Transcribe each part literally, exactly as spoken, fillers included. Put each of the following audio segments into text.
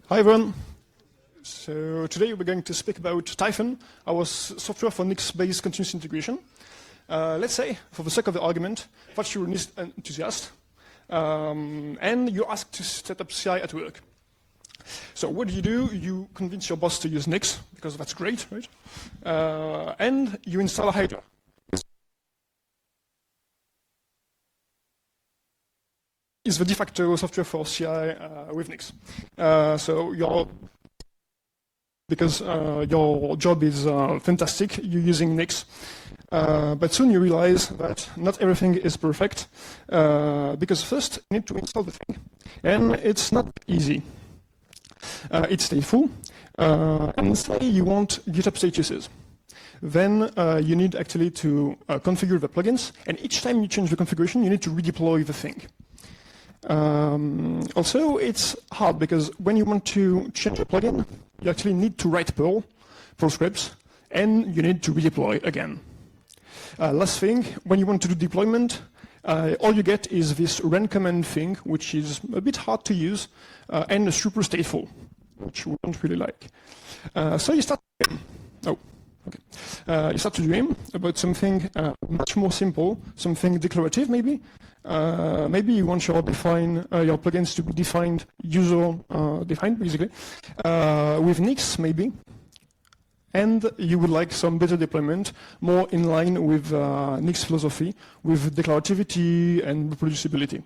Hi everyone. So today we're going to speak about Typhon, our software for Nix-based continuous integration. Uh, let's say, for the sake of the argument, that you're an enthusiast, um, and you're asked to set up C I at work. So what do you do? You convince your boss to use Nix, because that's great, right? Uh, and you install a Hydra. Is the de facto software for C I uh, with Nix. Uh, so your because uh, your job is uh, fantastic, you're using Nix. Uh, but soon you realize that not everything is perfect, uh, because first you need to install the thing, and it's not easy. Uh, it's stateful, uh, and say you want GitHub statuses. Then uh, you need actually to uh, configure the plugins, and each time you change the configuration, you need to redeploy the thing. Um, also, it's hard because when you want to change a plugin, you actually need to write Perl, Perl scripts, and you need to redeploy again. Uh, last thing, when you want to do deployment, uh, all you get is this run command thing, which is a bit hard to use, uh, and super stateful, which we don't really like. Uh, so you start. Oh. Okay. Uh, you start to dream about something uh, much more simple, something declarative maybe. Uh, maybe you want your define uh, your plugins to be defined, user uh, defined basically, uh, with Nix maybe. And you would like some better deployment, more in line with uh, Nix philosophy, with declarativity and reproducibility.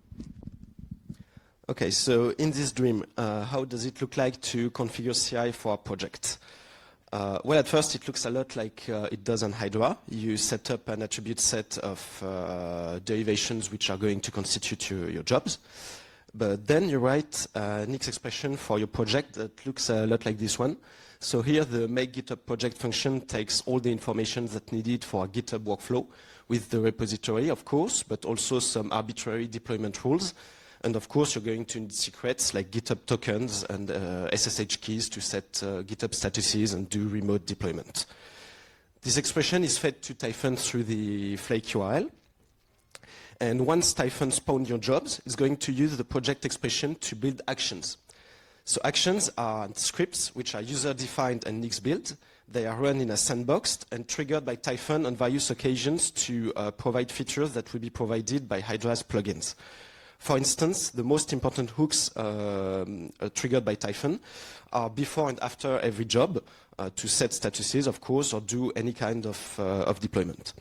Okay, so in this dream, uh, how does it look like to configure C I for a project? Uh, well, at first it looks a lot like uh, it does on Hydra. You set up an attribute set of uh, derivations which are going to constitute your, your jobs. But then you write a Nix expression for your project that looks a lot like this one. So here the make GitHub project function takes all the information that's needed for a GitHub workflow with the repository, of course, but also some arbitrary deployment rules. And of course, you're going to need secrets like GitHub tokens and uh, S S H keys to set uh, GitHub statuses and do remote deployment. This expression is fed to Typhon through the Flake U R L. And once Typhon spawns your jobs, it's going to use the project expression to build actions. So actions are scripts which are user-defined and Nix-built. They are run in a sandbox and triggered by Typhon on various occasions to uh, provide features that will be provided by Hydra's plugins. For instance, the most important hooks uh, uh, triggered by Typhon are before and after every job uh, to set statuses, of course, or do any kind of, uh, of deployment.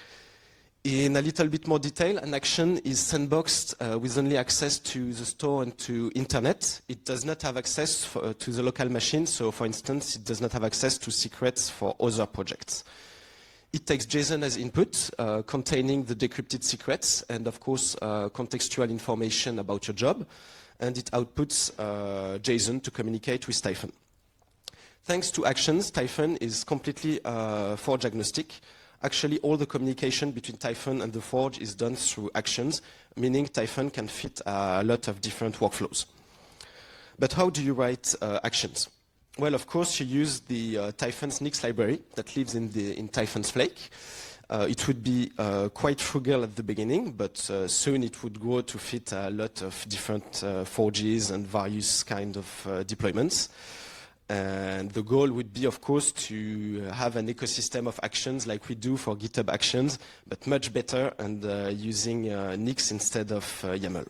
In a little bit more detail, an action is sandboxed uh, with only access to the store and to internet. It does not have access for, uh, to the local machine, so for instance, it does not have access to secrets for other projects. It takes JSON as input, uh, containing the decrypted secrets and, of course, uh, contextual information about your job, and it outputs uh, JSON to communicate with Typhon. Thanks to actions, Typhon is completely uh, forge agnostic. Actually, all the communication between Typhon and the forge is done through actions, meaning Typhon can fit a lot of different workflows. But how do you write uh, actions? Well, of course, you use the uh, Typhon's Nix library that lives in, the, in Typhon's Flake. Uh, it would be uh, quite frugal at the beginning, but uh, soon it would grow to fit a lot of different uh, forges and various kind of uh, deployments. And the goal would be, of course, to have an ecosystem of actions like we do for GitHub Actions, but much better and uh, using uh, Nix instead of uh, YAML.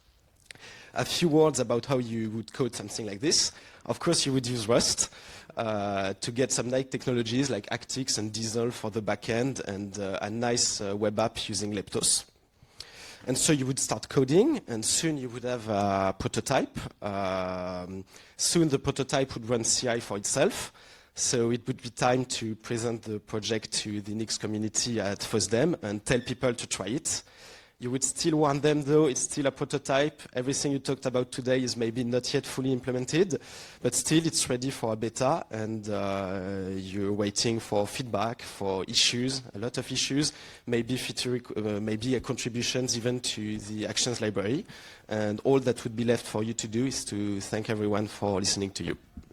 A few words about how you would code something like this. Of course, you would use Rust uh, to get some nice technologies like Actix and Diesel for the backend and uh, a nice uh, web app using Leptos. And so you would start coding, and soon you would have a prototype. Um, soon the prototype would run C I for itself. So it would be time to present the project to the Nix community at FOSDEM and tell people to try it. You would still want them, though. It's still a prototype. Everything you talked about today is maybe not yet fully implemented, but still it's ready for a beta, and uh, you're waiting for feedback, for issues, a lot of issues, maybe feature, uh, maybe a contributions even to the Actions library. And all that would be left for you to do is to thank everyone for listening to you.